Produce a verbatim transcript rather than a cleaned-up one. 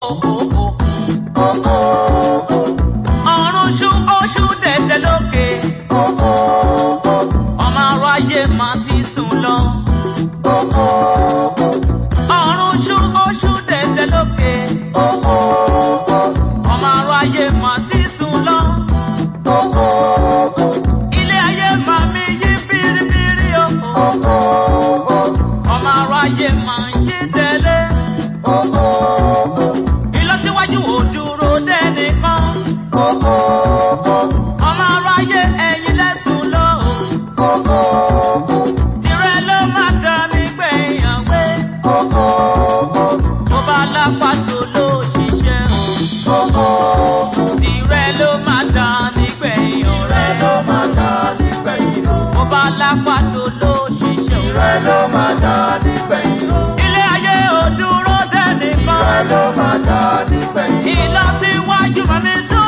ọ̀run ṣú oṣù dẹ̀dẹ̀ lókè ọmọ aráyé máa ti sùn lọ. ọ̀run ṣú oṣù dẹ̀dẹ̀ lókè ọmọ aráyé máa ti sùn lọ. ilé ayé máa mi yí bíríbírí o ọmọ aráyé máa yí tẹ̀lé. ìlọsíwájú ò dúró dẹ́nìkan ọmọ aráyé ẹ̀yin lẹ́sùn lọ. tìrẹ ló máa dá nígbẹ̀yìn àwẹ̀ bó bá lápá tó ló ṣiṣẹ́ o. tìrẹ ló máa dá nígbẹ̀yìn ọ̀rẹ́ bó bá lápá tó ló ṣiṣẹ́ o. ilé ayé ò dúró dẹ́nìkan ìlọsíwájú mọ̀ mi sọ.